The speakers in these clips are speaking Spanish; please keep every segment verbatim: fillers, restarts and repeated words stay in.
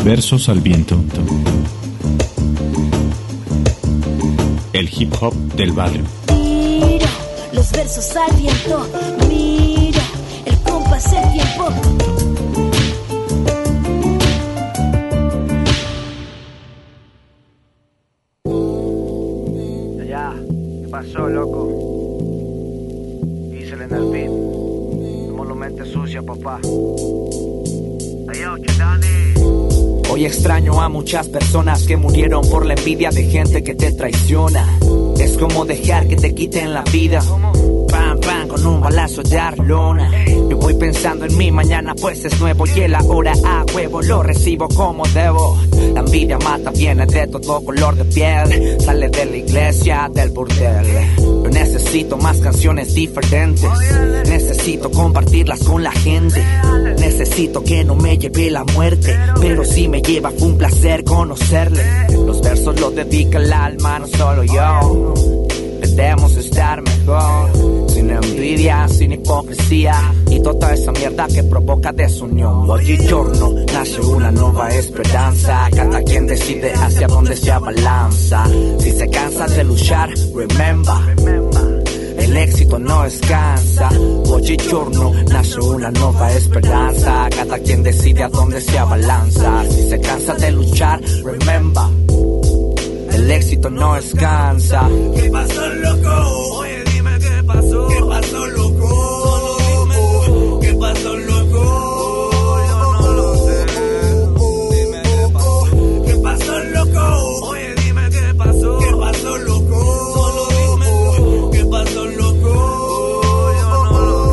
versos al viento. El hip hop del barrio. Mira los versos al viento. Mira el compás del tiempo. Ya, ¿qué pasó, loco? Díselo en el beat. Somos los mente sucia, papá. Hoy extraño a muchas personas que murieron por la envidia de gente que te traiciona. Es como dejar que te quiten la vida. Pam, pam, con un balazo de Arlona. Yo voy pensando en mi mañana, pues es nuevo y el ahora a huevo lo recibo como debo. La envidia mata, viene de todo color de piel. Sale de la iglesia, del burdel. Yo necesito más canciones diferentes. Necesito compartirlas con la gente. Necesito que no me lleve la muerte, pero si me lleva fue un placer conocerle. Los versos los dedica el alma, no solo yo. Debemos estar mejor, sin envidia, sin hipocresía y toda esa mierda que provoca desunión. Oggigiorno nace una nueva esperanza, cada quien decide hacia dónde se abalanza. Si se cansa de luchar, remember, el éxito no descansa. Oggigiorno nace una nueva esperanza, cada quien decide a dónde se abalanza. Si se cansa de luchar, remember, el éxito no descansa. ¿Qué pasó, loco? Oye, dime qué pasó. ¿Qué pasó, loco? Solo dímelo. ¿Qué pasó, loco? Yo no lo sé. Dime qué pasó. ¿Qué pasó, loco? Oye, dime qué pasó. ¿Qué pasó, loco? Solo dímelo. ¿Qué pasó, loco? Yo no lo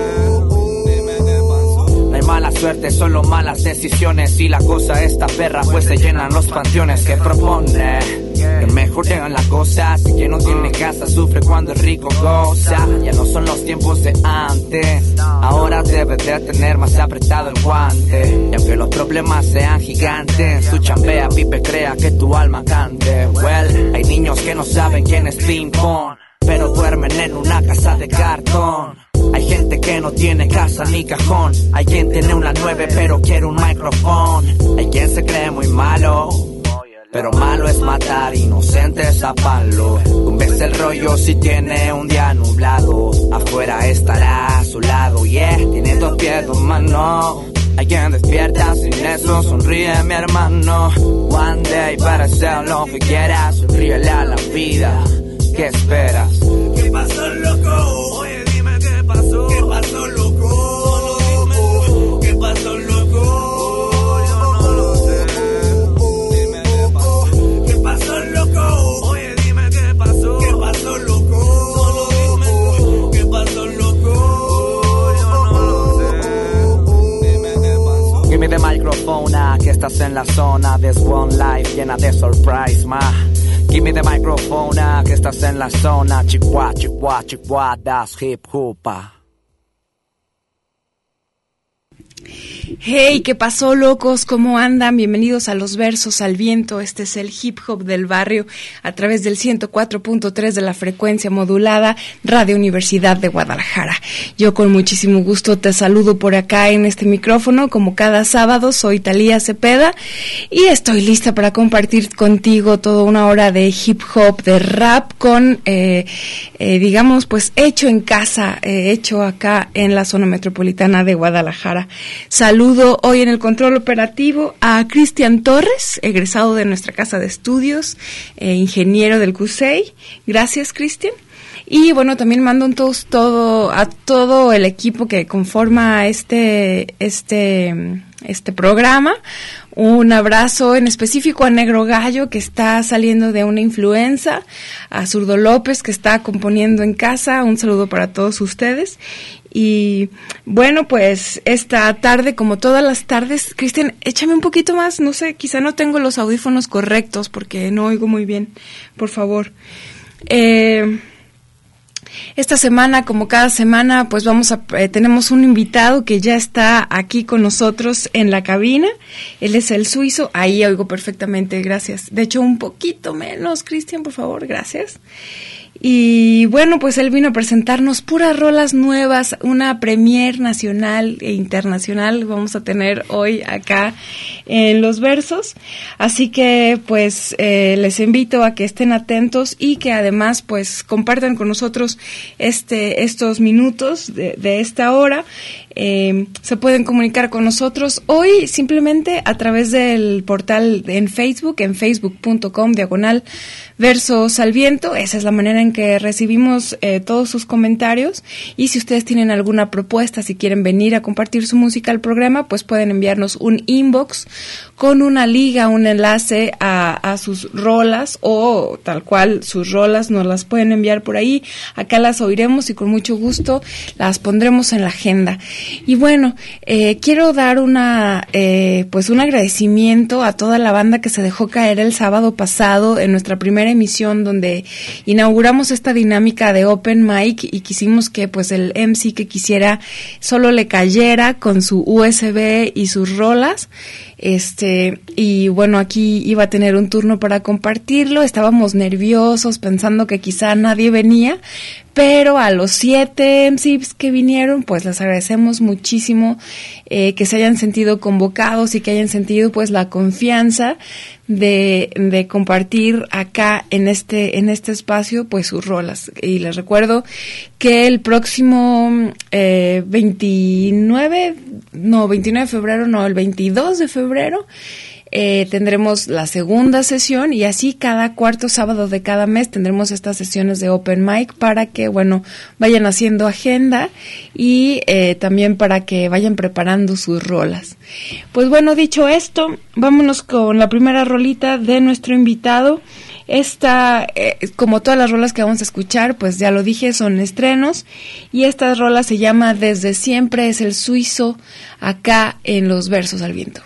sé. Dime qué pasó. No hay mala suerte, solo malas decisiones. Y la cosa esta perra, pues se llenan los panteones que propone. Que mejor llegan las cosas. Quien no tiene casa sufre cuando el rico goza. Ya no son los tiempos de antes. Ahora debes de tener más apretado el guante. Y aunque los problemas sean gigantes, tú chambea, pipe, crea que tu alma cante. Well, hay niños que no saben quién es ping pong, pero duermen en una casa de cartón. Hay gente que no tiene casa ni cajón. Hay quien tiene una nueve pero quiere un micrófono. Hay quien se cree muy malo, pero malo es matar inocentes a palo. Tumbes el rollo si tiene un día nublado. Afuera estará a su lado, yeah. Tiene dos pies, dos manos. Hay quien despierta sin eso, sonríe mi hermano. One day para hacer lo que quieras. Sonríele a la vida, ¿qué esperas? ¿Qué pasó, loco? Oye, dime qué pasó. ¿Qué pasó, loco? Solo dímelo. ¿Qué pasó, loco? Give me the microphone, ah, que estás en la zona. There's one life llena de surprise, ma. Give me the microphone, ah, que estás en la zona. Chihuahua, chihuahua, chihuahua, das hip hopa. Hey, ¿qué pasó, locos? ¿Cómo andan? Bienvenidos a Los Versos al Viento. Este es el hip hop del barrio a través del ciento cuatro punto tres de la frecuencia modulada Radio Universidad de Guadalajara. Yo con muchísimo gusto te saludo por acá en este micrófono, como cada sábado. Soy Talía Cepeda y estoy lista para compartir contigo toda una hora de hip hop, de rap con, eh, eh, digamos, pues hecho en casa, eh, hecho acá en la zona metropolitana de Guadalajara. Saludo hoy en el control operativo a Cristian Torres, egresado de nuestra casa de estudios, eh, ingeniero del C U S E I. Gracias, Cristian. Y bueno, también mando un toast todo a todo el equipo que conforma este este este programa. Un abrazo en específico a Negro Gallo, que está saliendo de una influenza, a Zurdo López, que está componiendo en casa. Un saludo para todos ustedes. Y bueno, pues esta tarde, como todas las tardes, Cristian, échame un poquito más, no sé, quizá no tengo los audífonos correctos porque no oigo muy bien, por favor. Eh... Esta semana, como cada semana, pues vamos a eh, tenemos un invitado que ya está aquí con nosotros en la cabina. Él es el suizo. Ahí oigo perfectamente, gracias. De hecho, un poquito menos, Cristian, por favor, gracias. Y bueno, pues él vino a presentarnos puras rolas nuevas, una premier nacional e internacional vamos a tener hoy acá en Los Versos, así que pues eh, les invito a que estén atentos y que además pues compartan con nosotros este estos minutos de, de esta hora. Eh, se pueden comunicar con nosotros hoy simplemente a través del portal en Facebook, en facebook punto com diagonal Versos al Viento. Esa es la manera en que recibimos eh, todos sus comentarios, y si ustedes tienen alguna propuesta, si quieren venir a compartir su música al programa, pues pueden enviarnos un inbox con una liga, un enlace a, a sus rolas, o tal cual sus rolas nos las pueden enviar por ahí. Acá las oiremos y con mucho gusto las pondremos en la agenda. Y bueno, eh, quiero dar una eh, pues un agradecimiento a toda la banda que se dejó caer el sábado pasado en nuestra primera emisión, donde inauguramos esta dinámica de open mic y quisimos que pues el M C que quisiera solo le cayera con su U S B y sus rolas. Este, y bueno, aquí iba a tener un turno para compartirlo. Estábamos nerviosos pensando que quizá nadie venía, pero a los siete M Cs que vinieron, pues les agradecemos muchísimo eh, que se hayan sentido convocados y que hayan sentido pues la confianza de, de compartir acá en este, en este espacio pues sus rolas. Y les recuerdo que el próximo eh, veintinueve, no, veintinueve de febrero, no, el veintidós de febrero, Eh, tendremos la segunda sesión, y así cada cuarto sábado de cada mes tendremos estas sesiones de open mic para que, bueno, vayan haciendo agenda y eh, también para que vayan preparando sus rolas. Pues bueno, dicho esto, vámonos con la primera rolita de nuestro invitado. Esta, eh, como todas las rolas que vamos a escuchar, pues ya lo dije, son estrenos, y esta rola se llama Desde Siempre, es el Suizo, acá en Los Versos al Viento.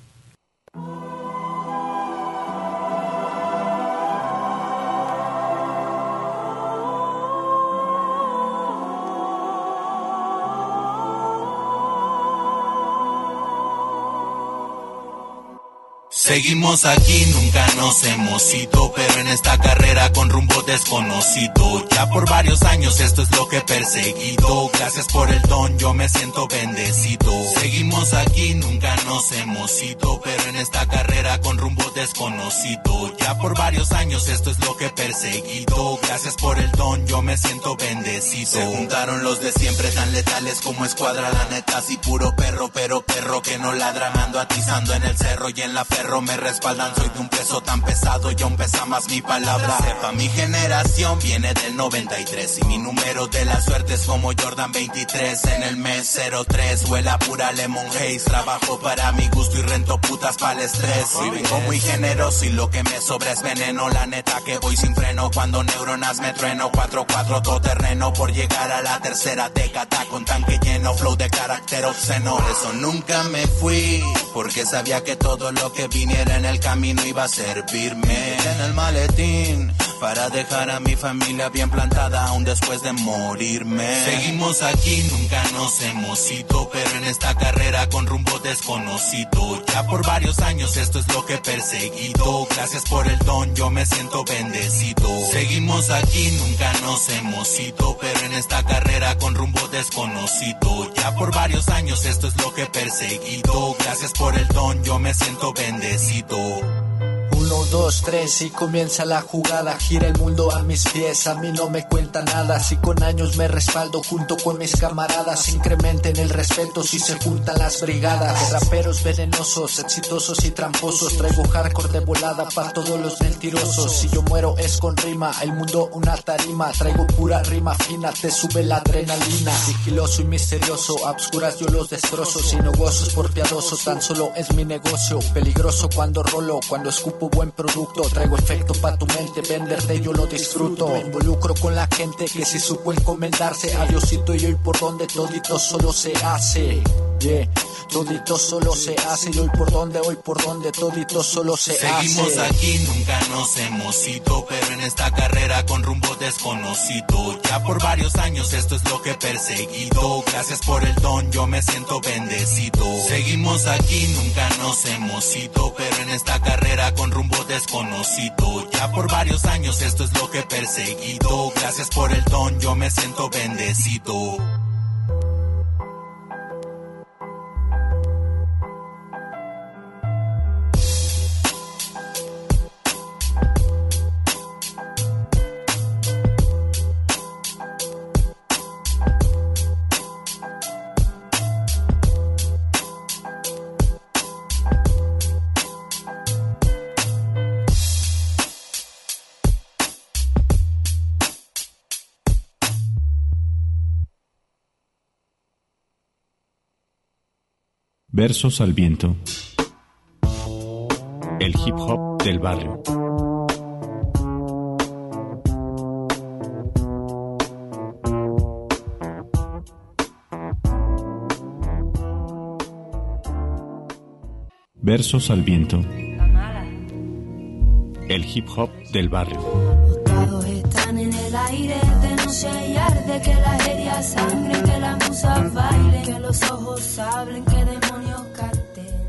Seguimos aquí, nunca nos hemos ido, pero en esta carrera con rumbo desconocido. Ya por varios años esto es lo que he perseguido. Gracias por el don, yo me siento bendecido. Seguimos aquí, nunca nos hemos ido, pero en esta carrera con rumbo desconocido. Ya por varios años esto es lo que he perseguido. Gracias por el don, yo me siento bendecido. Se juntaron los de siempre, tan letales como escuadra, la neta, así puro perro, pero perro que no ladra. Me ando atizando en el cerro y en la ferro me respaldan, soy de un peso tan pesado y aún pesa más mi palabra. Sepa, mi generación viene del noventa y tres y mi número de la suerte es como Jordan veintitrés. En el mes cero tres huela pura lemon haze, trabajo para mi gusto y rento putas para el estrés. Hoy vengo muy generoso y lo que me sobra es veneno, la neta que voy sin freno cuando neuronas me trueno. Cuatro cuatro todo terreno por llegar a la tercera década con tanque lleno, flow de carácter obsceno. Por eso nunca me fui, porque sabía que todo lo que viniera en el camino iba a servirme. En el maletín para dejar a mi familia bien plantada aún después de morirme. Seguimos aquí, nunca nos hemos ido, pero en esta carrera con rumbo desconocido. Ya por varios años esto es lo que he perseguido. Gracias por el don, yo me siento bendecido. Seguimos aquí, nunca nos hemos ido, pero en esta carrera con rumbo desconocido. Ya por varios años esto es lo que he perseguido. Gracias por el don, yo me siento bendecido. Uno, dos, tres y comienza la jugada. Gira el mundo a mis pies, a mí no me cuenta nada. Si con años me respaldo junto con mis camaradas, incrementen el respeto si se juntan las brigadas. Raperos venenosos, exitosos y tramposos, traigo hardcore de volada pa' todos los mentirosos. Si yo muero es con rima, el mundo una tarima. Traigo pura rima fina, te sube la adrenalina. Sigiloso y misterioso, a obscuras yo los destrozo. Si no gozo es por piadoso, tan solo es mi negocio. Peligroso cuando rolo, cuando escupo buen producto. Traigo efecto pa' tu mente, venderte yo lo disfruto. Me involucro con la gente que si supo encomendarse a Diosito y hoy por donde todito solo se hace. yeah. Todito solo se hace y hoy por donde, hoy por donde, todito solo se Seguimos hace. Seguimos aquí, nunca nos hemos ido, pero en esta carrera con rumbo desconocido. Ya por varios años esto es lo que he perseguido. Gracias por el don, yo me siento bendecido. Seguimos aquí, nunca nos hemos ido, pero en esta carrera con rumbo desconocido. Ya por varios años esto es lo que he perseguido. Gracias por el don, yo me siento bendecido. Versos al viento. El hip hop del barrio. Versos al viento. El hip hop del barrio. Los dados están en el aire, de noche y arde, que las heridas sangren, que las musas bailen, que los ojos hablen, que demonios canten.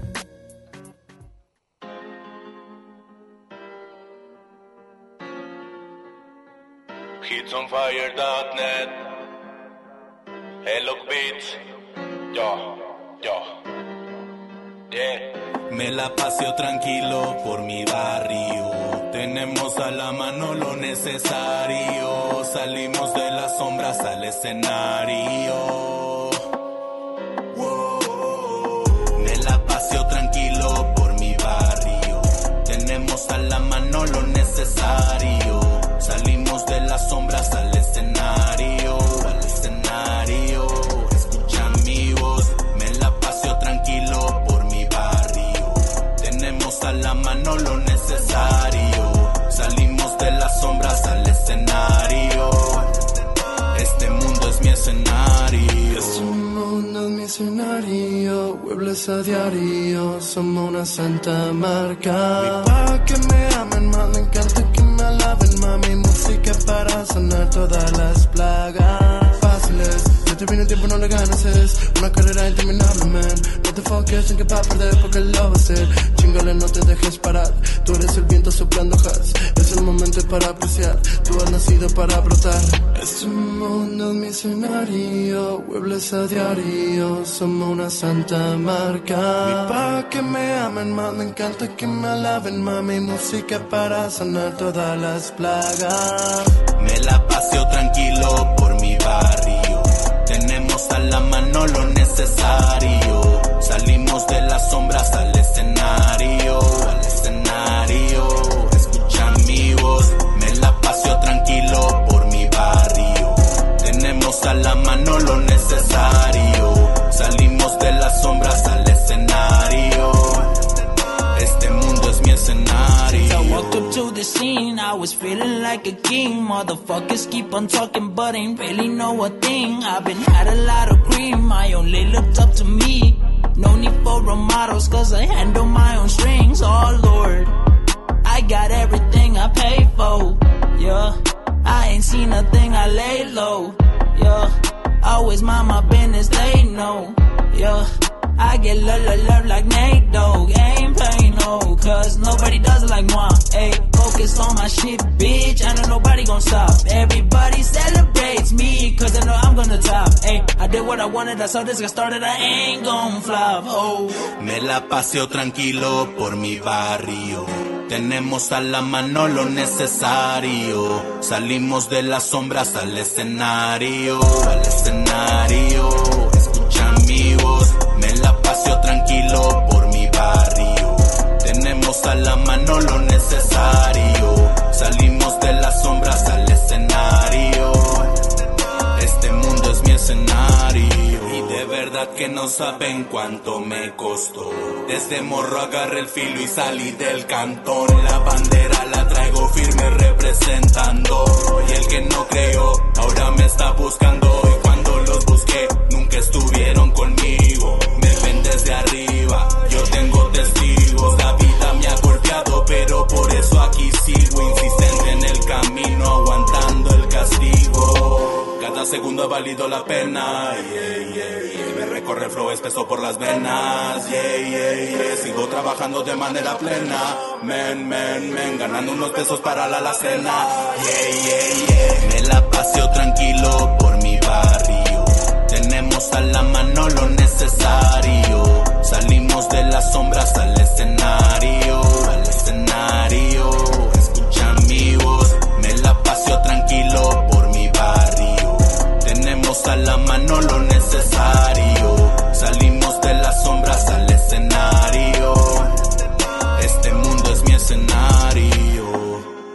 hitsonfire punto net Hello Beats. Yo, yo. Yeah. Me la paseo tranquilo por mi barrio. Tenemos a la mano lo necesario. Salimos de las sombras al escenario. Me la paseo tranquilo por mi barrio. Tenemos a la mano lo necesario. Salimos de las sombras al escenario. Al escenario. Escucha mi voz. Me la paseo tranquilo por mi barrio. Tenemos a la mano lo necesario. Salimos de las sombras al escenario. Este mundo es mi escenario. Este mundo es mi escenario. Muebles a diario, somos una santa marca. Mi pa' que me amen, más me encanta que me alaben, mami. Música para sanar todas las plagas. Fáciles, yo te vine el tiempo, no le ganas, es una carrera interminable, man. No te enfoques en que va a perder porque lo va a hacer. Chingale, no te dejes parar. Tú eres el viento soplando jazz. Es el momento para apreciar. Tú has nacido para brotar. Este mundo es mi escenario. Muebles a diario, somos una santa marca. Mi pa' que me amen, más me encanta que me alaben, mami. Música para sanar todas las plagas. Me la paseo tranquilo por mi barrio. Tenemos a la mano lo necesario. Salimos de las sombras al escenario. Al escenario. Escucha mi voz. Me la paseo tranquilo por mi barrio. Tenemos a la mano lo necesario. Salimos de las sombras al escenario. Este mundo es mi escenario. I walked up to the scene, I was feeling like a king. Motherfuckers keep on talking but ain't really know a thing. I've been had a lot of cream, I only looked up to me. No need for role models cause I handle my own strings. Oh Lord, I got everything I pay for. Yeah, I ain't seen a thing, I lay low. Yeah, always mind my business, they know. Yeah, I get love, love, love like Nate Dogg. Ain't playing no, cause nobody does it like moi. Ayy, focus on my shit, bitch. I know nobody gon' stop. Everybody celebrates me, cause I know I'm gonna top. Ayy, I did what I wanted, that's how this got started. I ain't gon' flop. Oh. Me la paseo tranquilo por mi barrio. Tenemos a la mano lo necesario. Salimos de las sombras al escenario. Al escenario. Escucha mi voz. Me la paseo tranquilo por mi barrio. Tenemos a la mano lo necesario. Salimos de las sombras al escenario. Este mundo es mi escenario. Y de verdad que no saben cuánto me costó. Desde morro agarré el filo y salí del cantón. La bandera la traigo firme representando. Y el que no creyó, ahora me está buscando. Y cuando los busqué, nunca estuvieron conmigo. Me corre el flow espeso por las venas. Yeah, yeah, yeah, sigo trabajando de manera plena. Men, men, men, ganando unos pesos para la alacena. Yeah, yeah, yeah, me la paseo tranquilo por mi barrio. Tenemos a la mano lo necesario. Salimos de las sombras al escenario, al escenario. Escucha mi voz, me la paseo tranquilo por mi barrio. Tenemos a la mano lo necesario. Salimos de las sombras al escenario. Este mundo es mi escenario.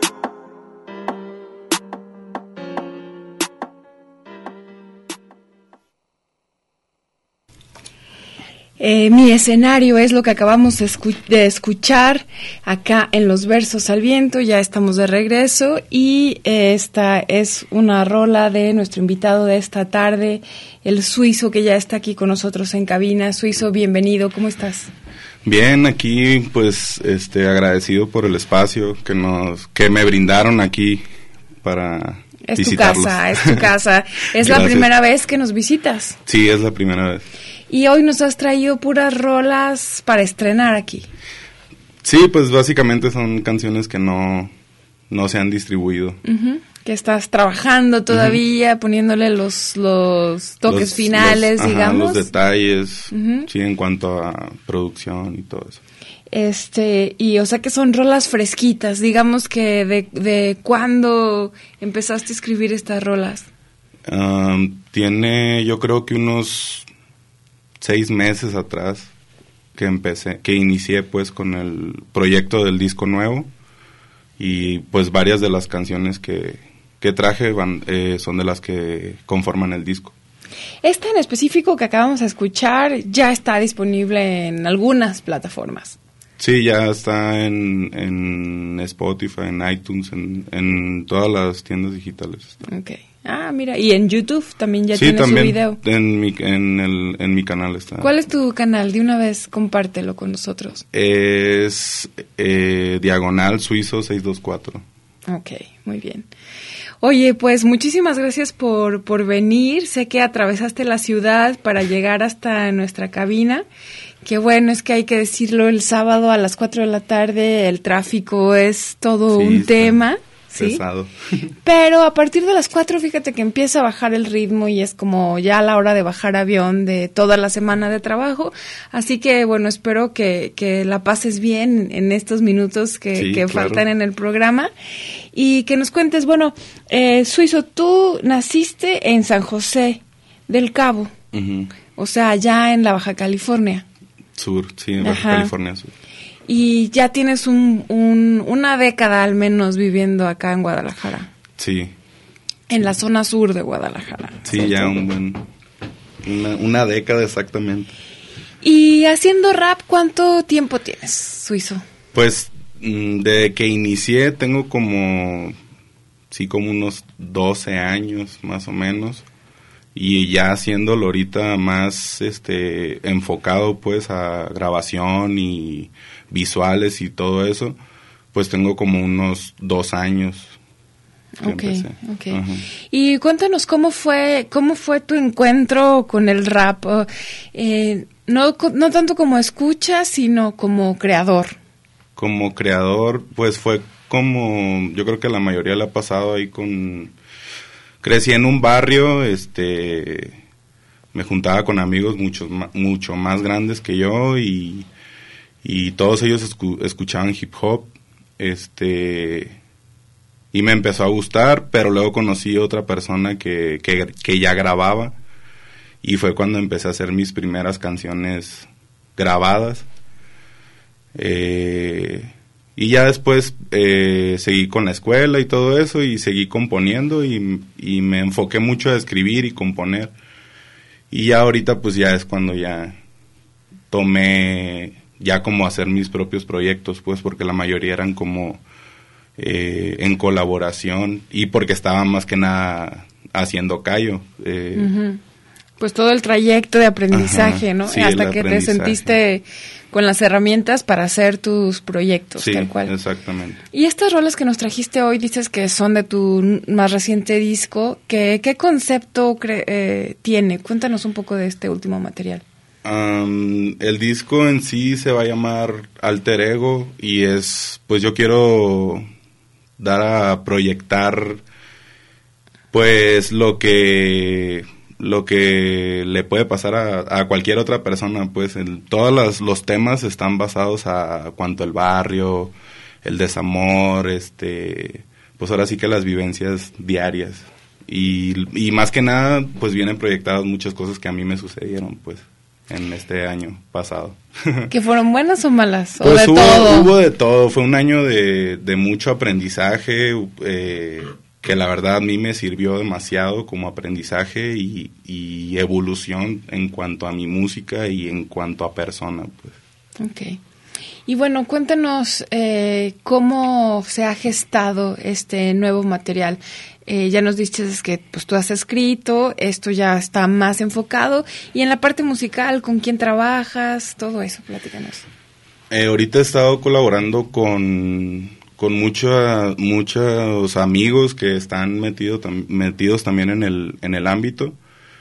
Eh, mi escenario es lo que acabamos de, escu- de escuchar acá en Los Versos al Viento. Ya estamos de regreso y eh, esta es una rola de nuestro invitado de esta tarde, el Suizo, que ya está aquí con nosotros en cabina. Suizo, bienvenido, ¿cómo estás? Bien, aquí pues este agradecido por el espacio que nos que me brindaron aquí para Es visitarlos. tu casa, es tu casa. Es la Gracias. primera vez que nos visitas. Sí, es la primera vez. Y hoy nos has traído puras rolas para estrenar aquí. Sí, pues básicamente son canciones que no, no se han distribuido. Uh-huh. Que estás trabajando todavía, uh-huh. poniéndole los, los toques los, finales, los, ajá, digamos. los detalles, uh-huh. sí, en cuanto a producción y todo eso. Este, y o sea que son rolas fresquitas, digamos que de, de ¿cuándo empezaste a escribir estas rolas? Um, tiene yo creo que unos seis meses atrás que empecé, que inicié pues con el proyecto del disco nuevo y pues varias de las canciones que, que traje van, eh, son de las que conforman el disco. Esta en específico que acabamos de escuchar ya está disponible en algunas plataformas. Sí, ya está en, en Spotify, en iTunes, en, en todas las tiendas digitales. Ok. Ah, mira, y en YouTube también ya sí, tiene también su video. En mi, en, el, en mi canal está. ¿Cuál es tu canal? De una vez compártelo con nosotros. Es eh, Diagonal Suizo seiscientos veinticuatro. Ok, muy bien. Oye, pues muchísimas gracias por, por venir. Sé que atravesaste la ciudad para llegar hasta nuestra cabina. Qué bueno, es que hay que decirlo, el sábado a las cuatro de la tarde el tráfico es todo sí, un tema. ¿sí? Pesado. Pero a partir de las cuatro, fíjate que empieza a bajar el ritmo y es como ya la hora de bajar avión de toda la semana de trabajo. Así que, bueno, espero que, que la pases bien en estos minutos que, sí, que claro. faltan en el programa. Y que nos cuentes, bueno, eh, Suizo, tú naciste en San José del Cabo, uh-huh. o sea, allá en la Baja California. Sur, sí, en Baja Ajá. California Sur. Y ya tienes un, un, una década al menos viviendo acá en Guadalajara. Sí. En la zona sur de Guadalajara. Sí, ya un buen, una, una década exactamente. Y haciendo rap, ¿cuánto tiempo tienes, Suizo? Pues, desde que inicié tengo como, sí, como unos doce años más o menos. Y ya haciéndolo ahorita más este enfocado pues a grabación y visuales y todo eso, pues tengo como unos dos años que okay, empecé. Okay. Ajá. Y cuéntanos cómo fue cómo fue tu encuentro con el rap, eh, no no tanto como escucha, sino como creador. Como creador, pues fue como, yo creo que la mayoría le ha pasado ahí con... Crecí en un barrio, este, me juntaba con amigos mucho, mucho más grandes que yo y, y todos ellos escu- escuchaban hip hop, este, y me empezó a gustar, pero luego conocí a otra persona que, que, que ya grababa y fue cuando empecé a hacer mis primeras canciones grabadas. Eh... Y ya después eh, seguí con la escuela y todo eso y seguí componiendo y, y me enfoqué mucho a escribir y componer. Y ya ahorita pues ya es cuando ya tomé ya como hacer mis propios proyectos, pues porque la mayoría eran como eh, en colaboración y porque estaba más que nada haciendo callo. Eh, uh-huh. Pues todo el trayecto de aprendizaje, Ajá, ¿no? Sí, hasta que te sentiste con las herramientas para hacer tus proyectos, sí, tal cual. Exactamente. Y estas rolas que nos trajiste hoy, dices que son de tu más reciente disco. ¿Qué, qué concepto cre- eh, tiene? Cuéntanos un poco de este último material. Um, el disco en sí se va a llamar Alter Ego y es, pues yo quiero dar a proyectar, pues lo que... lo que le puede pasar a, a cualquier otra persona, pues el, todos los, los temas están basados a cuanto el barrio, el desamor, este, pues ahora sí que las vivencias diarias y, y más que nada pues vienen proyectadas muchas cosas que a mí me sucedieron pues en este año pasado. ¿Que fueron buenas o malas? ¿O pues de hubo, todo? Hubo de todo, fue un año de, de mucho aprendizaje, eh, que la verdad a mí me sirvió demasiado como aprendizaje y, y evolución en cuanto a mi música y en cuanto a persona, pues. Okay. Y bueno, cuéntanos eh, cómo se ha gestado este nuevo material. Eh, ya nos dices que pues tú has escrito, esto ya está más enfocado, y en la parte musical, ¿con quién trabajas? Todo eso, platícanos. Eh, ahorita he estado colaborando con... con mucha, muchos amigos que están metido, tam, metidos también en el, en el ámbito,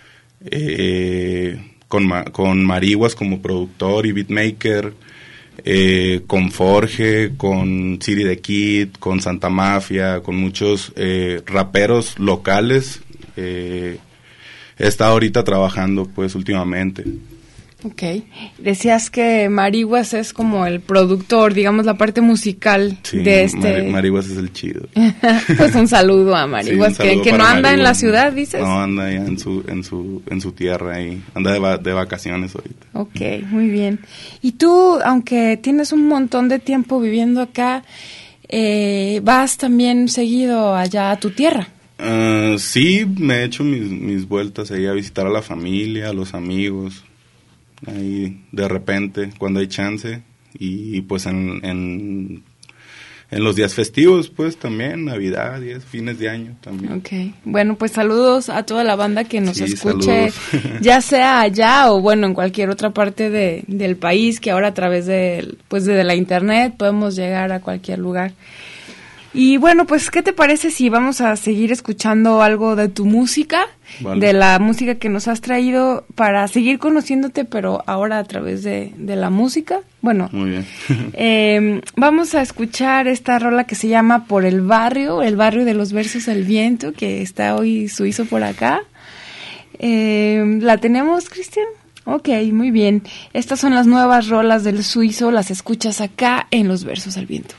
eh, con, con Marihuas como productor y beatmaker, eh, con Forge, con City the Kid, con Santa Mafia, con muchos eh, raperos locales. Eh, he estado ahorita trabajando pues últimamente. Ok. Decías que Marihuas es como el productor, digamos, la parte musical sí, de este... Mar- Marihuas es el chido. Pues un saludo a Marihuas, sí, que, que no anda Marihuas, en la ciudad, ¿dices? No, anda allá en su, en su, en su tierra ahí, anda de, va- de vacaciones ahorita. Ok, muy bien. Y tú, aunque tienes un montón de tiempo viviendo acá, eh, vas también seguido allá a tu tierra. Uh, sí, me he hecho mis, mis vueltas ahí a visitar a la familia, a los amigos... ahí de repente cuando hay chance y pues en, en en los días festivos pues también, Navidad y es, fines de año también. Okay. Bueno, pues saludos a toda la banda que nos sí, escuche, ya sea allá o bueno en cualquier otra parte de, del país, que ahora a través de pues de la internet podemos llegar a cualquier lugar. Y bueno, pues, ¿qué te parece si vamos a seguir escuchando algo de tu música, vale. de la música que nos has traído para seguir conociéndote, pero ahora a través de, de la música? Bueno, muy bien. eh, vamos a escuchar esta rola que se llama Por el Barrio, el barrio de los versos del viento, que está hoy Suizo por acá. Eh, ¿La tenemos, Cristian? Ok, muy bien. Estas son las nuevas rolas del Suizo, las escuchas acá en Los Versos del Viento.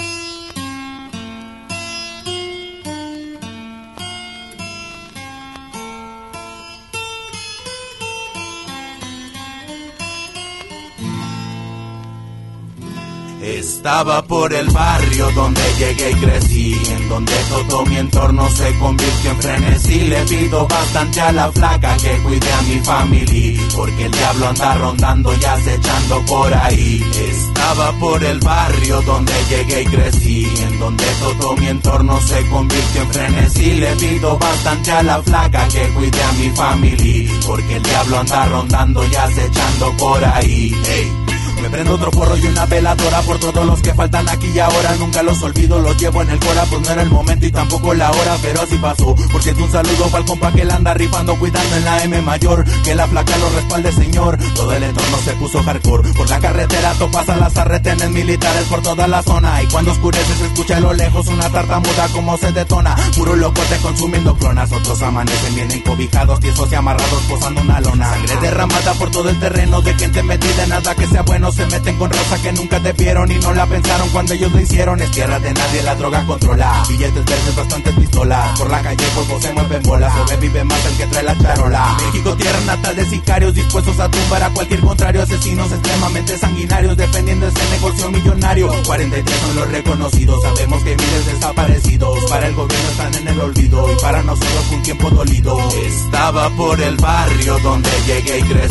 Estaba por el barrio donde llegué y crecí, en donde todo mi entorno se convirtió en frenesí. Le pido bastante a la flaca que cuide a mi familia, porque el diablo anda rondando y acechando por ahí. Estaba por el barrio donde llegué y crecí, en donde todo mi entorno se convirtió en frenesí. Le pido bastante a la flaca que cuide a mi familia, porque el diablo anda rondando y acechando por ahí. Hey. Me prendo otro porro y una veladora por todos los que faltan aquí y ahora. Nunca los olvido, los llevo en el cora, pues no era el momento y tampoco la hora, pero así pasó. Por cierto, un saludo pa'l compa que la anda rifando, cuidando en la M mayor, que la flaca lo respalde, señor. Todo el entorno se puso hardcore, por la carretera topas a las arretenes militares por toda la zona. Y cuando oscurece se escucha a lo lejos una tartamuda como se detona. Puro locote consumiendo clonas, otros amanecen bien encobijados, tiesos y amarrados posando una lona. Sangre derramada por todo el terreno de gente metida en nada que sea bueno. Se meten con raza que nunca te vieron y no la pensaron cuando ellos lo hicieron. Es tierra de nadie, la droga controla. Billetes verdes, bastantes pistolas. Por la calle fuego se mueven bolas. Sobrevive más el que trae la charola. México, tierra natal de sicarios dispuestos a tumbar a cualquier contrario. Asesinos extremadamente sanguinarios defendiendo ese negocio millonario. cuarenta y tres son los reconocidos. Sabemos que miles desaparecidos. Para el gobierno están en el olvido y para nosotros fue un tiempo dolido. Estaba por el barrio donde llegué y crecí,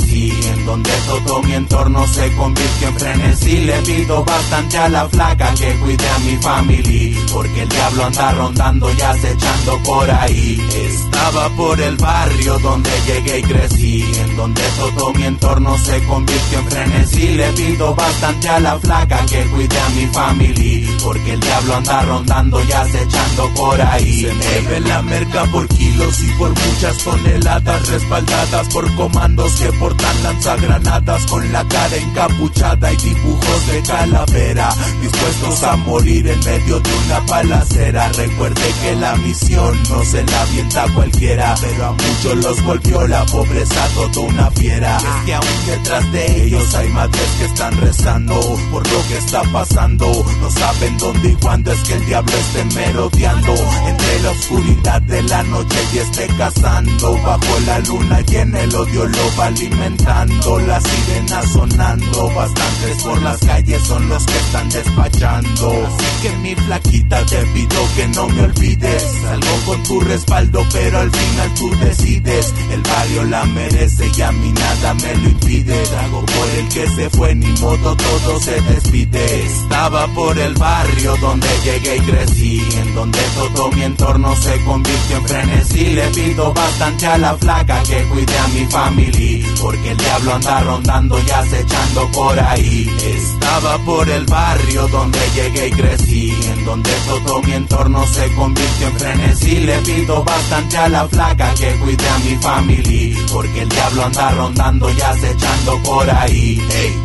crecí, en donde todo mi entorno se convirtió en frenesí. Le pido bastante a la flaca que cuide a mi familia, porque el diablo anda rondando y acechando por ahí. Estaba por el barrio donde llegué y crecí, en donde todo mi entorno se convirtió en frenesí. Le pido bastante a la flaca que cuide a mi familia, porque el diablo anda rondando y acechando por ahí. Se mueve la merca por kilos y por muchas toneladas, respaldadas por comandos que portan lanzagranadas, con la cara encapuchada y dibujos de calavera, dispuestos a morir en medio de una balacera. Recuerde que la misión no se la avienta cualquiera, pero a muchos los volvió la pobreza toda una fiera. Es que aún detrás de ellos hay madres que están rezando por lo que está pasando. No saben dónde y cuándo es que el diablo esté merodeando entre la oscuridad de la noche y esté cazando bajo la luna, y en el odio lo va alimentando. Las sirenas sonando, bastantes por las calles son los que están despachando. Así que mi flaquita te pido que no me olvides, salgo con tu respaldo pero al final tú decides. El barrio la merece y a mí nada me lo impide. Trago por el que se fue, ni modo, todo se despide. Estaba por el barrio donde llegué y crecí, en donde todo mi entorno se convirtió en frenesí. Le pido bastante a la flaca que cuide a mi familia, porque el diablo anda rondando y acechando por ahí. Estaba por el barrio donde llegué y crecí, en donde todo mi entorno se convirtió en frenesí. Le pido bastante a la flaca que cuide a mi familia, porque el diablo anda rondando y acechando por ahí. Hey.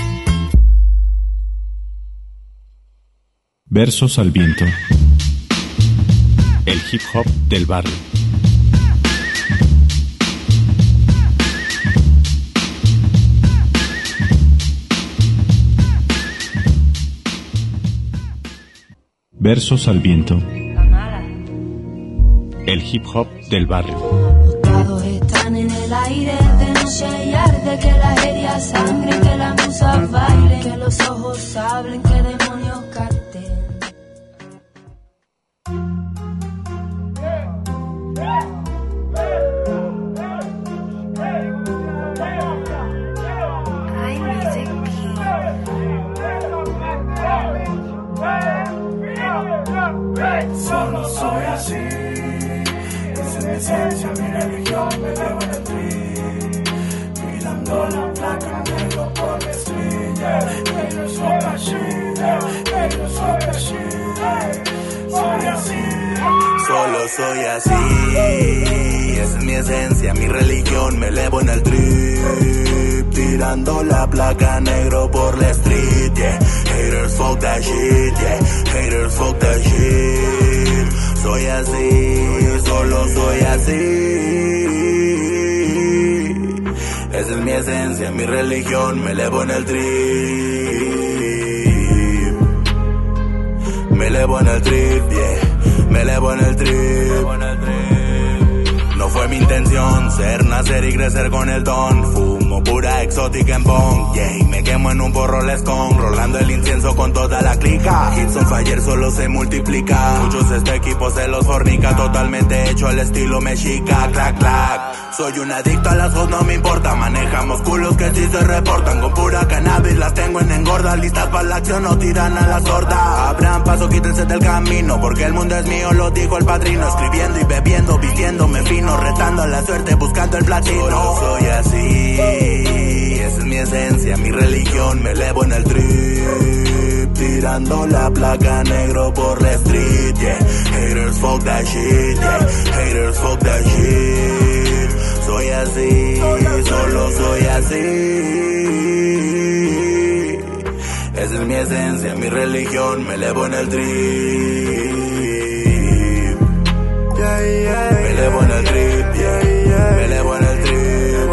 Versos al viento. El hip hop del barrio. Versos al viento. El hip hop del barrio. Todos están en el aire de noche y arde, que las heridas sangren, que las musas bailen, que los ojos hablen, que demonios canten. Solo soy así, esa es mi esencia, mi religión, me elevo en el tree, mirando la placa negro por la street, yeah. Haters fuck that shit, yeah. Haters fuck that shit, yeah. Soy así, solo soy así, esa es mi esencia, mi religión, me elevo en el trip, tirando la placa negro por la street, yeah. Haters fuck that shit, yeah. Haters fuck that shit. Soy así, solo soy así. Esa es mi esencia, mi religión, me elevo en el trip. Me elevo en el trip, yeah. Me elevo en el trip. No fue mi intención ser, nacer y crecer con el don. Fumo pura exótica en bong, yeah. Y me quemo en un porro lescon, rolando el incienso con toda la clica. Hits on fire solo se multiplica, muchos este equipo se los fornica, totalmente hecho al estilo mexica, clac clac. Soy un adicto a las hoes, no me importa, manejamos culos que sí se reportan. Con pura cannabis las tengo en engorda, listas para la acción, no tiran a la sorda. Abran paso, quítense del camino, porque el mundo es mío, lo dijo el padrino. Escribiendo y bebiendo, vistiéndome fino, retando a la suerte, buscando el platino. Solo soy así, esa es mi esencia, mi religión, me elevo en el trip, tirando la placa negro por la street, yeah. Haters fuck that shit, yeah. Haters fuck that shit. Soy así, solo soy así. Esa es mi esencia, mi religión, me elevo en el trip. yeah, yeah, Me elevo en el trip, yeah, yeah. Me elevo en el trip.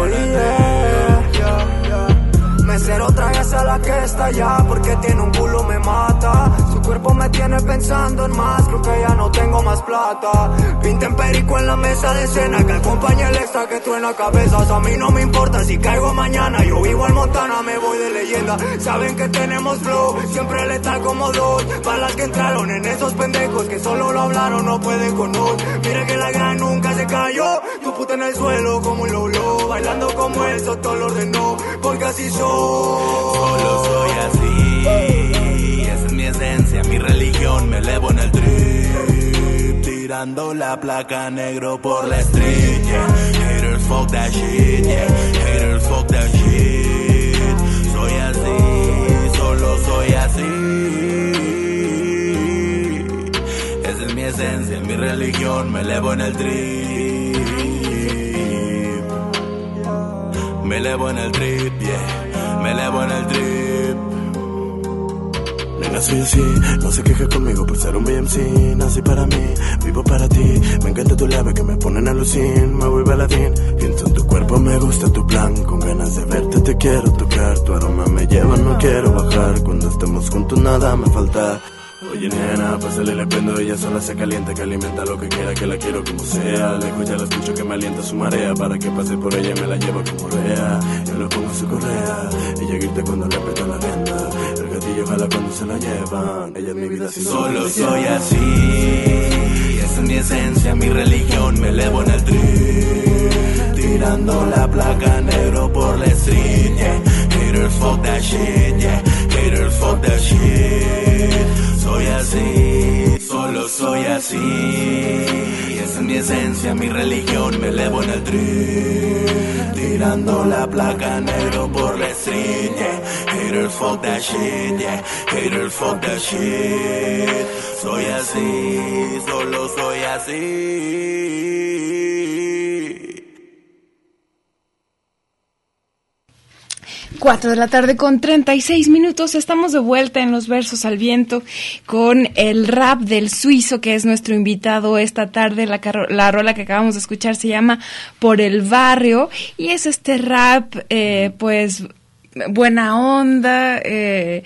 Mesero, tráigase a la que está allá, porque tiene un culo, me mata. Su cuerpo me tiene pensando en más, creo que ya no tengo más plata. Pinten perico en la mesa de cena, que acompañe el extra que truena cabezas. A mí no me importa si caigo mañana, yo vivo en Montana, me voy de leyenda. Saben que tenemos flow, siempre letal como dos. Para las que entraron en esos pendejos que solo lo hablaron, no pueden con nos. Mira que la gran nunca se cayó, tu puta puta en el suelo como un lolo, bailando como él, todo lo ordenó, porque así soy. Solo soy así, esa es mi esencia, mi religión, me elevo en el trip, tirando la placa negro por la street, yeah. Haters fuck that shit, yeah. Haters fuck that shit. Soy así, solo soy así. Esa es mi esencia, mi religión, me elevo en el trip. Me elevo en el trip, yeah. Me elevo en el trip. Nena, soy así, no se quejes conmigo por ser un B M C. Nací para mí, vivo para ti. Me encanta tu leve que me ponen a lucir. Me voy baladín, pienso en tu cuerpo, me gusta tu plan. Con ganas de verte te quiero tocar. Tu aroma me lleva, no quiero bajar. Cuando estemos juntos nada me falta. Oye nena, pásale le prendo, ella sola se calienta, que alimenta lo que quiera, que la quiero como sea. Lejos ya la escucho que me alienta su marea, para que pase por ella y me la llevo como rea. Yo le pongo su correa, ella grita cuando le aprieta la rienda. El gatillo jala cuando se la llevan, ella es mi vida sin solo soy así, esa es mi esencia, mi religión, me elevo en el trip, tirando la placa negro por la street, yeah. Haters fuck that shit, yeah. Haters fuck that shit. Soy así, solo soy así. Esa es mi esencia, mi religión, me elevo en el trip, tirando la placa negro por la street, yeah. Haters fuck that shit, yeah. Haters fuck that shit. Soy así, solo soy así. Cuatro de la tarde con treinta y seis minutos, estamos de vuelta en Los Versos al Viento con el rap del Suizo, que es nuestro invitado esta tarde. La, caro- la rola que acabamos de escuchar se llama Por el Barrio, y es este rap, eh, pues, buena onda, eh,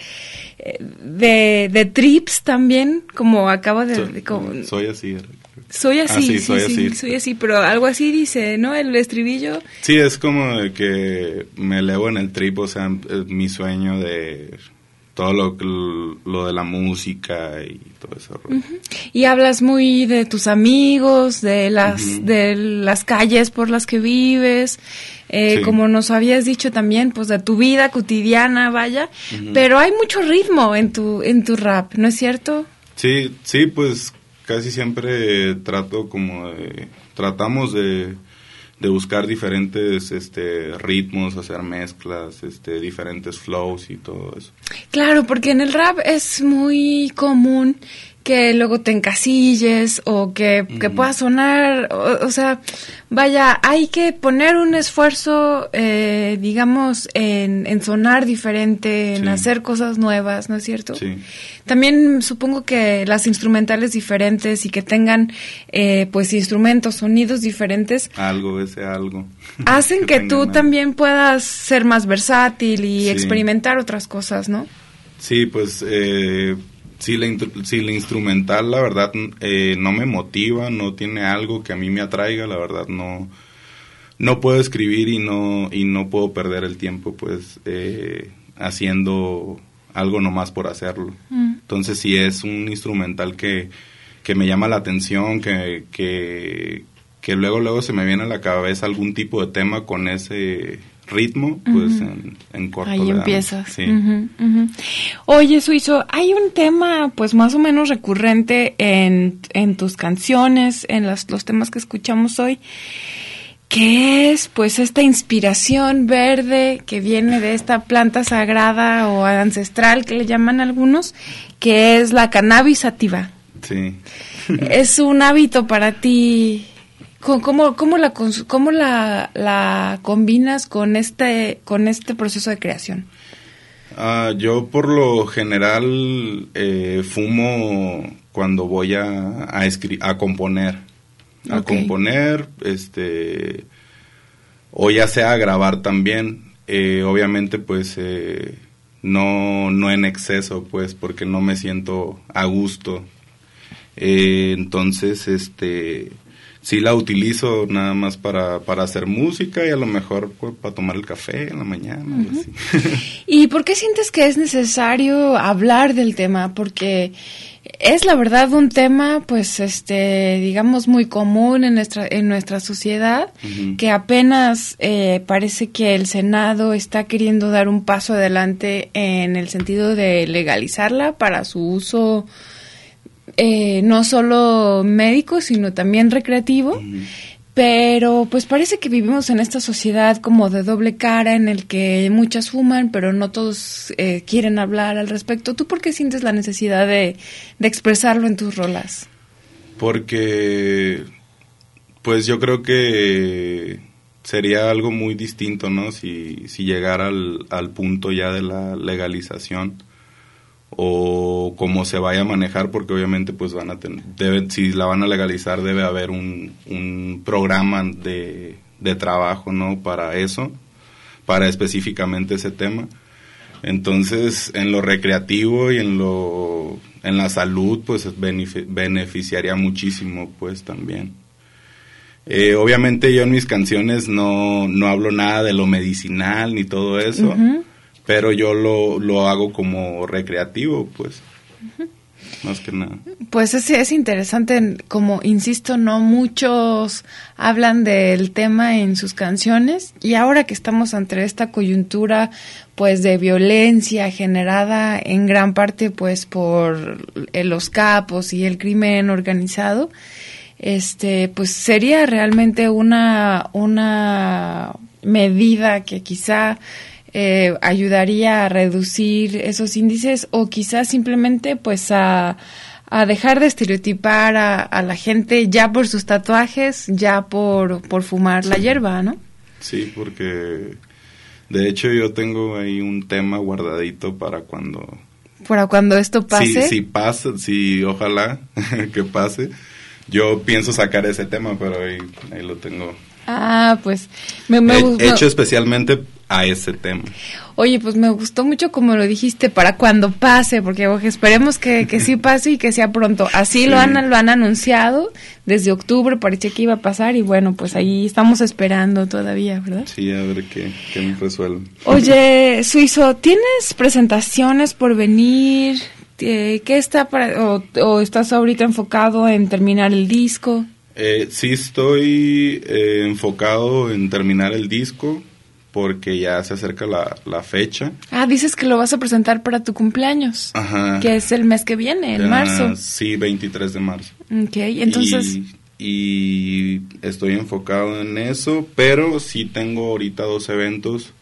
de, de trips también, como acaba de... Soy, como, soy así. Soy así, ah, sí, sí, soy, sí, así. soy así, pero algo así dice, ¿no? El estribillo. Sí, es como de que me elevo en el trip, o sea, es mi sueño de todo lo, lo de la música y todo eso. Uh-huh. Y hablas muy de tus amigos, de las uh-huh. de las calles por las que vives, eh, sí. como nos habías dicho también, pues de tu vida cotidiana, vaya, uh-huh. pero hay mucho ritmo en tu en tu rap, ¿no es cierto? Sí, sí, pues casi siempre trato como de, tratamos de, de buscar diferentes este ritmos, hacer mezclas, este diferentes flows y todo eso. Claro, porque en el rap es muy común que luego te encasilles o que, mm. que pueda sonar, o, o sea, vaya, hay que poner un esfuerzo, eh, digamos, en, en sonar diferente, en sí. hacer cosas nuevas, ¿no es cierto? Sí. También supongo que las instrumentales diferentes y que tengan, eh, pues, instrumentos, sonidos diferentes. Algo, ese algo. Hacen que, que tú algo. también puedas ser más versátil y sí. experimentar otras cosas, ¿no? Sí, pues, eh... Sí, la, sí, la instrumental, la verdad, eh, no me motiva, no tiene algo que a mí me atraiga, la verdad, no no puedo escribir y no y no puedo perder el tiempo, pues, eh, haciendo algo nomás por hacerlo. Mm. Entonces, si es un instrumental que, que me llama la atención, que, que, que luego, luego se me viene a la cabeza algún tipo de tema con ese ritmo, pues uh-huh. en, en corto. Ahí empiezas. Sí. Uh-huh, uh-huh. Oye, Suizo, hay un tema pues más o menos recurrente en, en tus canciones, en las, los temas que escuchamos hoy, que es pues esta inspiración verde que viene de esta planta sagrada o ancestral que le llaman algunos, que es la cannabis sativa. Sí. Es un hábito para ti. ¿Cómo, cómo, la, cómo la, la combinas con este, con este proceso de creación? Uh, yo por lo general eh, fumo cuando voy a, a, escri- a componer. A okay. componer, este, o ya sea a grabar también. Eh, obviamente pues eh, no, no en exceso, pues, porque no me siento a gusto. Eh, entonces, este... sí la utilizo nada más para, para hacer música y a lo mejor pues, para tomar el café en la mañana. Uh-huh. Así. ¿Y por qué sientes que es necesario hablar del tema? Porque es la verdad un tema, pues, este, digamos, muy común en nuestra en nuestra sociedad, uh-huh. que apenas eh, parece que el Senado está queriendo dar un paso adelante en el sentido de legalizarla para su uso. Eh, no solo médico, sino también recreativo, uh-huh. pero pues parece que vivimos en esta sociedad como de doble cara en el que muchas fuman, pero no todos eh, quieren hablar al respecto. ¿Tú por qué sientes la necesidad de, de expresarlo en tus rolas? Porque, pues yo creo que sería algo muy distinto, ¿no? Si, si llegara al, al punto ya de la legalización. O cómo se vaya a manejar, porque obviamente pues van a tener, debe, si la van a legalizar debe haber un, un programa de, de trabajo, ¿no? Para eso, para específicamente ese tema. Entonces, en lo recreativo y en lo en la salud, pues benefic- beneficiaría muchísimo, pues también. Eh, obviamente yo en mis canciones no, no hablo nada de lo medicinal ni todo eso. Uh-huh. Pero yo lo, lo hago como recreativo, pues, uh-huh. más que nada. Pues es, es interesante, como insisto, no muchos hablan del tema en sus canciones, y ahora que estamos ante esta coyuntura, pues, de violencia generada en gran parte, pues, por los capos y el crimen organizado, este, pues, sería realmente una, una medida que quizá Eh, ayudaría a reducir esos índices, o quizás simplemente pues a, a dejar de estereotipar a, a la gente ya por sus tatuajes, ya por, por fumar la hierba, ¿no? Sí, porque de hecho yo tengo ahí un tema guardadito para cuando... Para cuando esto pase. Sí, sí pasa, sí, ojalá que pase. Yo pienso sacar ese tema, pero ahí, ahí lo tengo. Ah, pues me, me He, gustó. Hecho especialmente a ese tema. Oye, pues me gustó mucho como lo dijiste, para cuando pase, porque oye, esperemos que, que sí pase y que sea pronto. Así sí. lo han lo han anunciado desde octubre, parecía que iba a pasar, y bueno, pues ahí estamos esperando todavía, ¿verdad? Sí, a ver qué, qué nos resuelven. Oye, Suizo, ¿tienes presentaciones por venir? ¿Qué está para, o, o estás ahorita enfocado en terminar el disco? Eh, sí estoy eh, enfocado en terminar el disco, porque ya se acerca la, la fecha. Ah, dices que lo vas a presentar para tu cumpleaños. Ajá. Que es el mes que viene, en ya, marzo. Sí, veintitrés de marzo. Ok, entonces... Y, y estoy enfocado en eso, pero sí tengo ahorita dos eventos.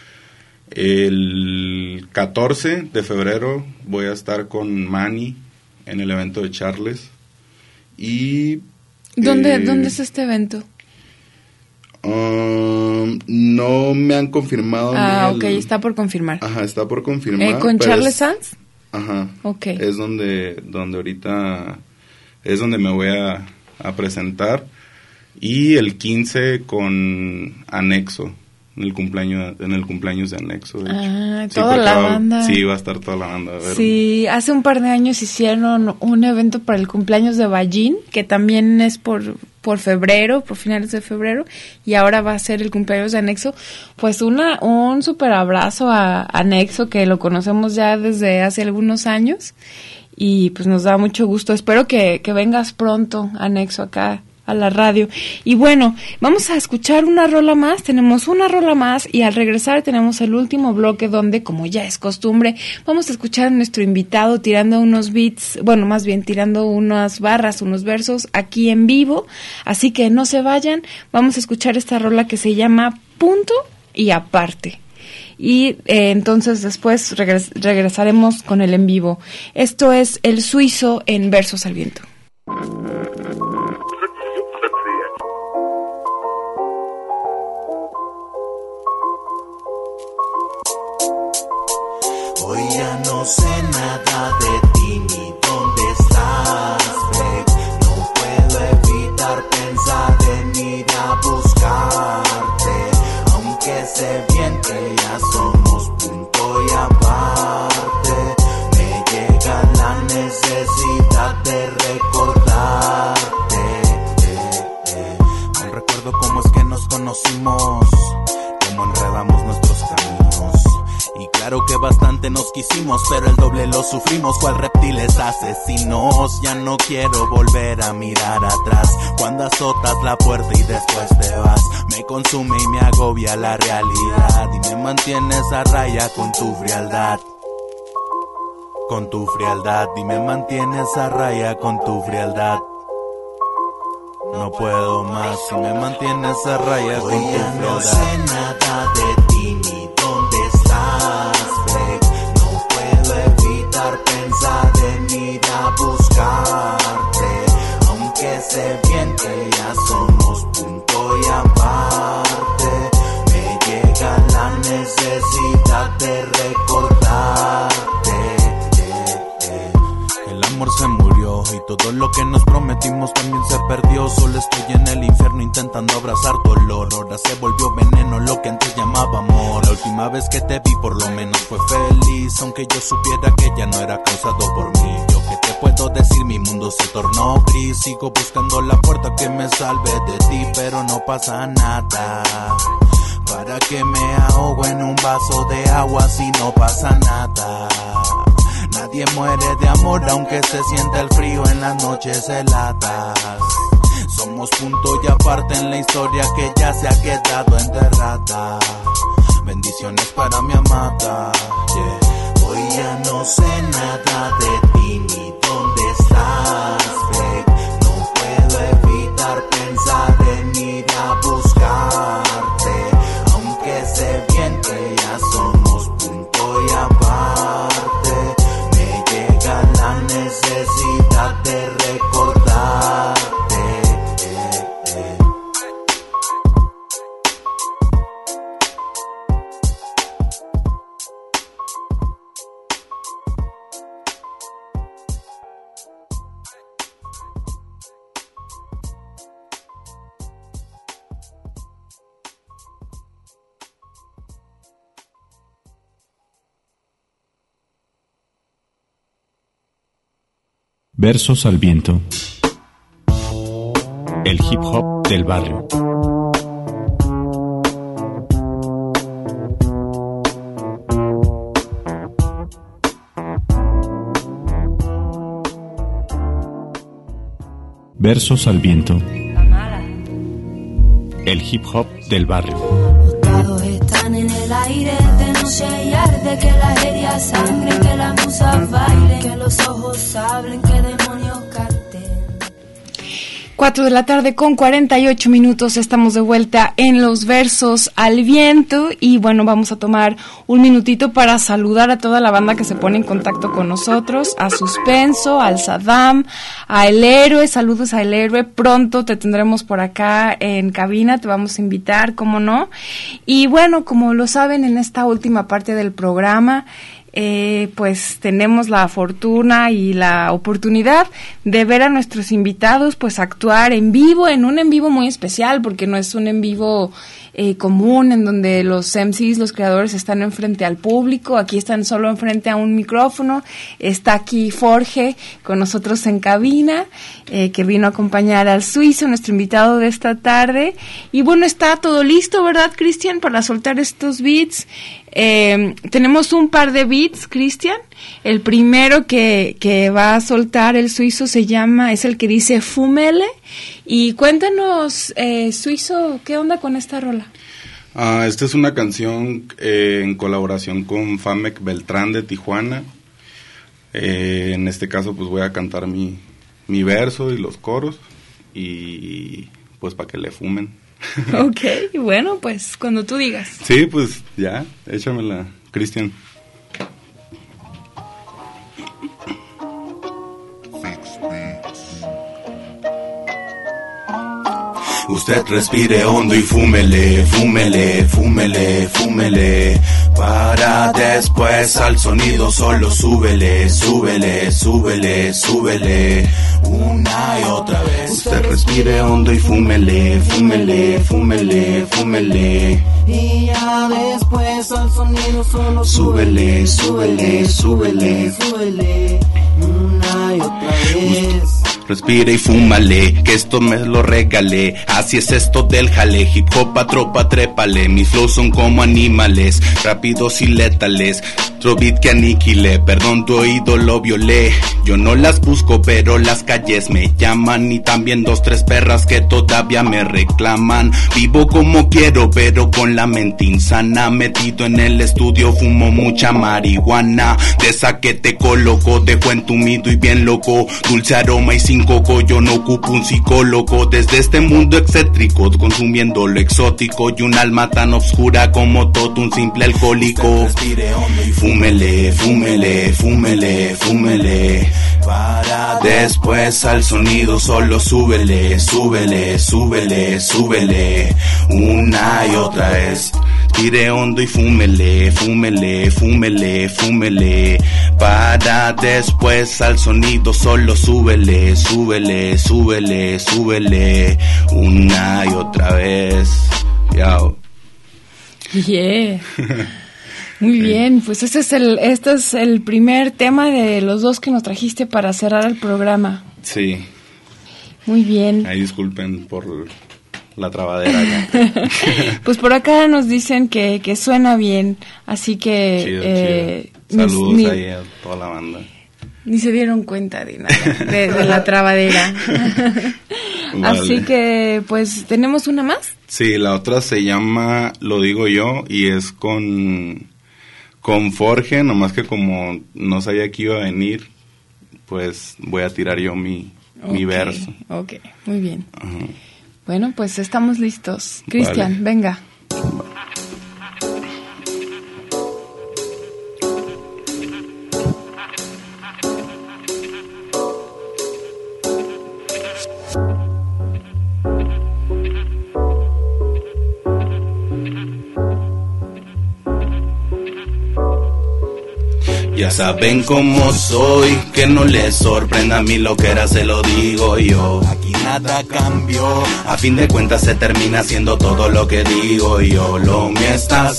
El catorce de febrero voy a estar con Manny en el evento de Charles. Y... ¿Dónde, eh, ¿dónde es este evento? Um, no me han confirmado. Ah, el... ok, está por confirmar. Ajá, está por confirmar. Eh, ¿Con Charles Sanz? Ajá. Ok. Es donde, donde ahorita, es donde me voy a, a presentar. Y el quince con Anexo, en el cumpleaños, en el cumpleaños de Anexo. De ah, sí, toda la va, banda. Sí, va a estar toda la banda. A ver. Sí, hace un par de años hicieron un evento para el cumpleaños de Ballín, que también es por, por febrero, por finales de febrero, y ahora va a ser el cumpleaños de Anexo. Pues una un súper abrazo a Anexo, que lo conocemos ya desde hace algunos años, y pues nos da mucho gusto. Espero que, que vengas pronto, Anexo, acá a la radio. Y bueno, vamos a escuchar una rola más, tenemos una rola más, y al regresar tenemos el último bloque donde, como ya es costumbre, vamos a escuchar a nuestro invitado tirando unos beats, bueno, más bien tirando unas barras, unos versos aquí en vivo, así que no se vayan, vamos a escuchar esta rola que se llama Punto y Aparte. Y eh, entonces después regres- regresaremos con el en vivo. Esto es El Suizo en Versos al Viento. Hoy ya no sé nada de ti ni dónde estás, babe. No puedo evitar pensar en ir a buscarte, aunque sé bien que ya somos punto y aparte. Me llega la necesidad de recordarte. Eh, eh. Claro que bastante nos quisimos, pero el doble lo sufrimos, cual reptiles asesinos. Ya no quiero volver a mirar atrás, cuando azotas la puerta y después te vas. Me consume y me agobia la realidad, y me mantienes a raya con tu frialdad. Con tu frialdad, y me mantienes a raya con tu frialdad. No puedo más si me mantienes a raya con tu frialdad. No sé nada de ti ni dónde estás, babe. No puedo evitar pensar en ir a buscarte, aunque sé bien que ya somos punto y aparte. Me llega la necesidad de recordarte. El amor se murió y todo lo que nos prometimos también se perdió. Solo estoy en el infierno intentando abrazar dolor. Ahora se volvió veneno lo que antes llamaba amor. La última vez que te vi por lo menos fue feliz, aunque yo supiera que ya no era causado por mí. Yo que te puedo decir, mi mundo se tornó gris. Sigo buscando la puerta que me salve de ti, pero no pasa nada. ¿Para que me ahogo en un vaso de agua si no pasa nada? Nadie muere de amor aunque se siente el frío en las noches heladas. Somos punto y aparte en la historia que ya se ha quedado enterrada. Bendiciones para mi amada, yeah. Hoy ya no sé nada de ti ni dónde estás, babe. No puedo evitar pensar en ir a buscarte, aunque sé bien que ya somos punto y aparte. La necesidad de recordarte. Versos al viento. El hip hop del barrio. Versos al viento. El hip hop del barrio. Los dados están en el aire de noche y arde, que la aérea sangre, que la musa baile, que los ojos hablen, que demonios canten. Cuatro de la tarde con cuarenta y ocho minutos, estamos de vuelta en los versos al viento y bueno, vamos a tomar un minutito para saludar a toda la banda que se pone en contacto con nosotros, a Suspenso, al Saddam, a El Héroe, saludos a El Héroe, pronto te tendremos por acá en cabina, te vamos a invitar, cómo no, y bueno, como lo saben en esta última parte del programa, Eh, pues tenemos la fortuna y la oportunidad de ver a nuestros invitados pues actuar en vivo, en un en vivo muy especial, porque no es un en vivo eh, común en donde los M Cs, los creadores están enfrente al público. Aquí están solo enfrente a un micrófono. Está aquí Forge con nosotros en cabina, eh, que vino a acompañar al Suizo, nuestro invitado de esta tarde, y bueno, está todo listo, ¿verdad, Cristian, para soltar estos beats? Eh, tenemos un par de beats, Cristian. El primero que, que va a soltar el Suizo se llama, es el que dice Fumele. Y cuéntanos, eh, Suizo, ¿qué onda con esta rola? Uh, esta es una canción eh, en colaboración con Famec Beltrán de Tijuana. Eh, en este caso pues voy a cantar mi, mi verso y los coros y pues para que le fumen. Ok, bueno, pues cuando tú digas. Sí, pues ya, échamela, Cristian. Usted respire hondo y fúmele, fúmele, fúmele, fúmele, para después al sonido solo súbele, súbele, súbele, súbele, una y otra vez. Usted respire hondo y fúmele, fúmele, fúmele, fúmele, y ya después al sonido solo súbele, súbele, súbele, súbele, una y otra vez. Respira y fúmale, que esto me lo regalé. Así es esto del jale, hip hop a tropa, trépale. Mis flows son como animales, rápidos y letales. Otro beat que aniquile, perdón tu oído lo violé. Yo no las busco pero las calles me llaman. Y también dos, tres perras que todavía me reclaman. Vivo como quiero pero con la mente insana. Metido en el estudio fumo mucha marihuana. De esa que te coloco, dejo entumido y bien loco. Dulce aroma y sin coco, yo no ocupo un psicólogo. Desde este mundo excéntrico, consumiendo lo exótico. Y un alma tan oscura como todo un simple alcohólico. Respire hondo y fúmele, fúmele, fúmele, fúmele. Para después al sonido solo súbele, súbele, súbele, súbele. Una y otra vez. Respire hondo y fúmele, fúmele, fúmele, fúmele. Para después al sonido solo súbele, súbele, súbele, súbele. Una y otra vez. Yao. Yeah. Muy bien, pues este es el este es el primer tema de los dos que nos trajiste para cerrar el programa. Sí. Muy bien. Ahí disculpen por la trabadera ya. Pues por acá nos dicen que, que suena bien, así que chido, eh, chido. Saludos ni, ahí a toda la banda. Ni se dieron cuenta de nada, de, de la trabadera. Vale. Así que pues tenemos una más. Sí, la otra se llama Lo Digo Yo y es con con Forge, nomás que como no sabía que iba a venir, pues voy a tirar yo mi, okay, mi verso. Ok, muy bien. Uh-huh. Bueno, pues estamos listos. Cristian, vale. Venga. Ya saben cómo soy, que no les sorprenda a mí lo que era, se lo digo yo. Aquí nada cambió, a fin de cuentas se termina haciendo todo lo que digo yo. Lo mío está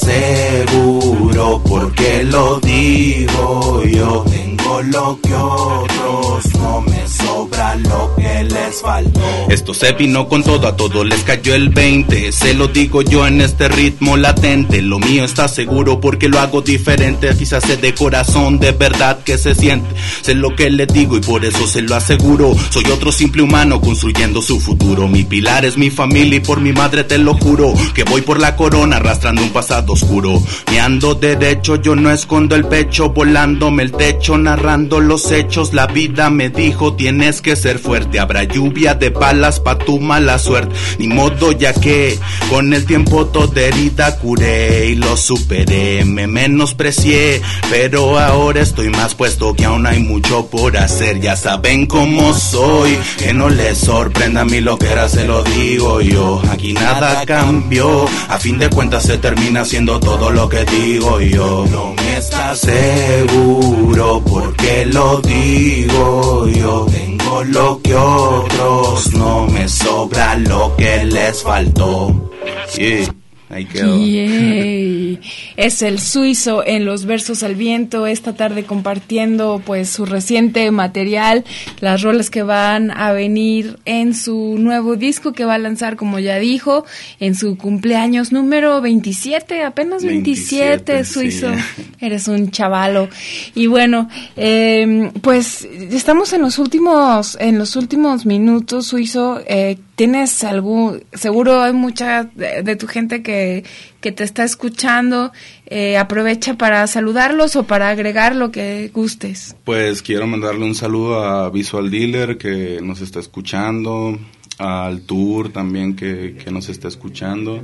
seguro, porque lo digo yo. Tengo lo que otros no me sobra, lo que les faltó. Esto se vino con todo, a todo les cayó el veinte. Se lo digo yo en este ritmo latente. Lo mío está seguro porque lo hago diferente. Quizás sé de corazón, de verdad que se siente. Sé lo que les digo y por eso se lo aseguro. Soy otro simple humano construyendo su futuro. Mi pilar es mi familia y por mi madre te lo juro, que voy por la corona arrastrando un pasado oscuro. Me ando derecho, yo no escondo el pecho, volándome el techo, narrando los hechos. La vida me dijo tienes que ser fuerte. Habrá lluvia de balas pa' tu mala suerte. Ni modo ya que con el tiempo toda herida curé y lo superé. Me menosprecié, pero ahora estoy más puesto que aún hay mucho por hacer. Ya saben cómo soy, que no les sorprenda a mí lo que era, se lo digo yo. Aquí nada cambió, a fin de cuentas se termina haciendo todo lo que digo yo. No me está seguro, porque lo digo yo. Tengo lo que otros no me sobra, lo que les faltó. Yeah. Ahí quedó. Yay. Es el suizo en los versos al viento, esta tarde compartiendo pues su reciente material, las rolas que van a venir en su nuevo disco que va a lanzar, como ya dijo, en su cumpleaños número veintisiete, apenas veintisiete, veintisiete suizo, sí. Eres un chavalo. Y bueno, eh, pues estamos en los últimos, en los últimos minutos, suizo. eh, ¿Tienes algún, seguro hay mucha de, de tu gente que, que te está escuchando, eh, aprovecha para saludarlos o para agregar lo que gustes? Pues quiero mandarle un saludo a Visual Dealer que nos está escuchando, al Tour también que, que nos está escuchando,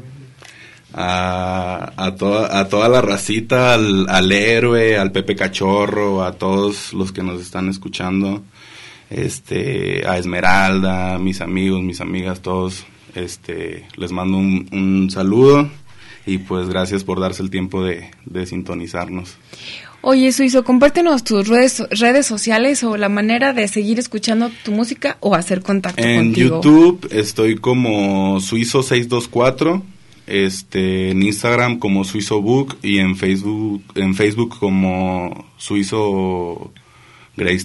a, a, toda, a toda la racita, al, al Héroe, al Pepe Cachorro, a todos los que nos están escuchando. Este, a Esmeralda, mis amigos, mis amigas, todos, este, les mando un, un saludo y pues gracias por darse el tiempo de, de sintonizarnos. Oye, Suizo, compártenos tus redes, redes sociales o la manera de seguir escuchando tu música o hacer contacto en contigo. En YouTube estoy como Suizo seis dos cuatro, este, en Instagram como Suizo Book y en Facebook, en Facebook como Suizo Greystyle.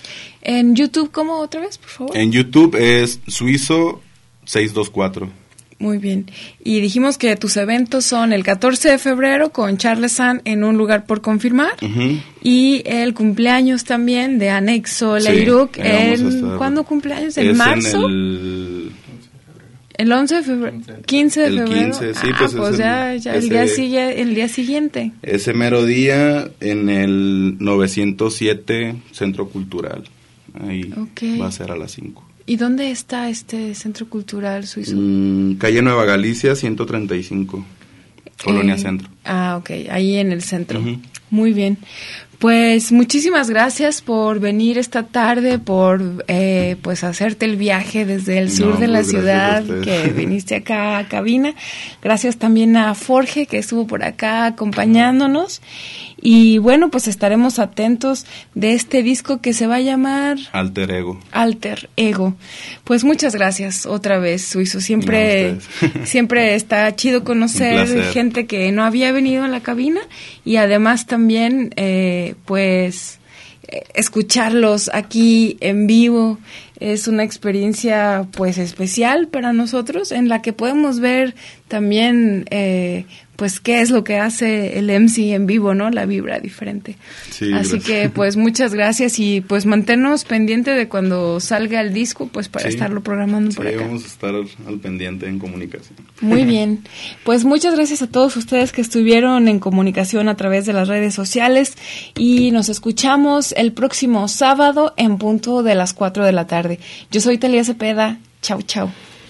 En YouTube, ¿cómo otra vez, por favor? En YouTube es Suizo seiscientos veinticuatro. Muy bien. Y dijimos que tus eventos son el catorce de febrero con Charles San en Un lugar por confirmar. Uh-huh. Y el cumpleaños también de Anexo Leiruk. Sí, en, ¿cuándo cumpleaños? ¿En marzo? En el... el once de febrero. quince de febrero. El quince, sí, ah, pues, pues el, ya, ya ese, el, día sigue, el día siguiente. Ese mero día en el novecientos siete Centro Cultural. Ahí okay. Va a ser a las cinco. ¿Y dónde está este Centro Cultural Suizo? Mm, calle Nueva Galicia, ciento treinta y cinco, Colonia eh, Centro. Ah, ok, ahí en el centro. Uh-huh. Muy bien. Pues muchísimas gracias por venir esta tarde, por eh, pues hacerte el viaje desde el sur no, de la ciudad, que viniste acá a cabina. Gracias también a Forge, que estuvo por acá acompañándonos. Y bueno, pues estaremos atentos de este disco que se va a llamar... Alter Ego. Alter Ego. Pues muchas gracias otra vez, Suizo. Siempre, no, siempre está chido conocer gente que no había venido a la cabina y además también, eh, pues, escucharlos aquí en vivo. Es una experiencia, pues, especial para nosotros, en la que podemos ver también... Eh, pues qué es lo que hace el M C en vivo, ¿no? La vibra diferente. Sí, así gracias. Que pues muchas gracias y pues manténnos pendiente de cuando salga el disco, pues para sí, estarlo programando por sí, acá. Vamos a estar al, al pendiente en comunicación. Muy bien. Pues muchas gracias a todos ustedes que estuvieron en comunicación a través de las redes sociales y nos escuchamos el próximo sábado en punto de las cuatro de la tarde. Yo soy Talia Cepeda. Chau, chau.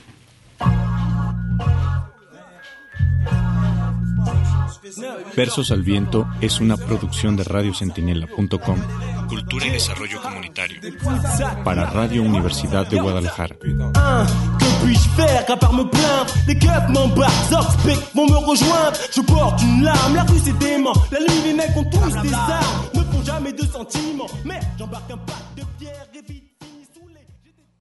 Versos al Viento es una producción de radio centinela punto com, Cultura y Desarrollo Comunitario, para Radio Universidad de Guadalajara. Que puis-je faire à part me plaindre? Les keufs m'embarquent, Zoxpic vont me rejoindre. Je porte une larme, la rue c'est dément. La nuit les mecs ont tous des armes, ne font jamais de sentiments. Mais j'embarque un pack de pierre et vite.